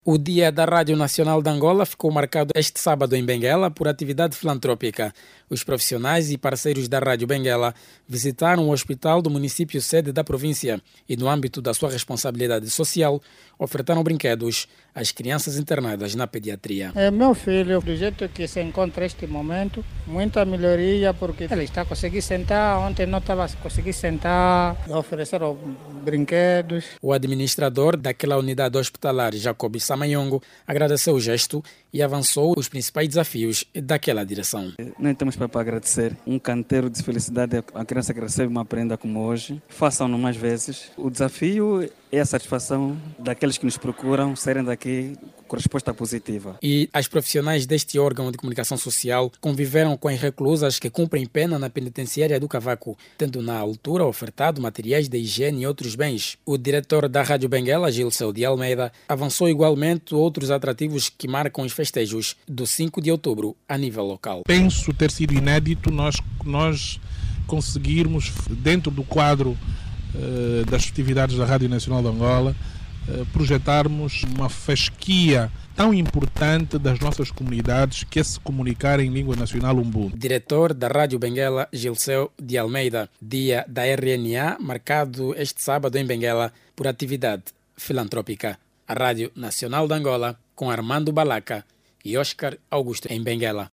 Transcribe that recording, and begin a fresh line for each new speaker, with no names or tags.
O Dia da Rádio Nacional de Angola ficou marcado este sábado em Benguela por atividade filantrópica. Os profissionais e parceiros da Rádio Benguela visitaram o hospital do município sede da província e, no âmbito da sua responsabilidade social, ofertaram brinquedos às crianças internadas na pediatria.
Meu filho, do jeito que se encontra neste momento, muita melhoria, porque ele está conseguindo sentar, ontem não estava conseguindo sentar, ofereceram brinquedos.
O administrador daquela unidade hospitalar, Jacob Samayongo, agradeceu o gesto e avançou os principais desafios daquela direção.
Nem temos para agradecer. Um canteiro de felicidade a criança que recebe uma prenda como hoje. Façam-no mais vezes. O desafio é a satisfação daqueles que nos procuram saírem daqui com resposta positiva.
E as profissionais deste órgão de comunicação social conviveram com as reclusas que cumprem pena na penitenciária do Cavaco, tendo na altura ofertado materiais de higiene e outros bens. O diretor da Rádio Benguela, Gilceu de Almeida, avançou igualmente outros atrativos que marcam os festejos do 5 de outubro a nível local.
Penso ter sido inédito nós conseguirmos, dentro do quadro das festividades da Rádio Nacional de Angola, projetarmos uma fasquia tão importante das nossas comunidades que é se comunicar em língua nacional umbu.
Diretor da Rádio Benguela, Gilceu de Almeida, dia da RNA, marcado este sábado em Benguela por atividade filantrópica. A Rádio Nacional de Angola, com Armando Balaca e Oscar Augusto em Benguela.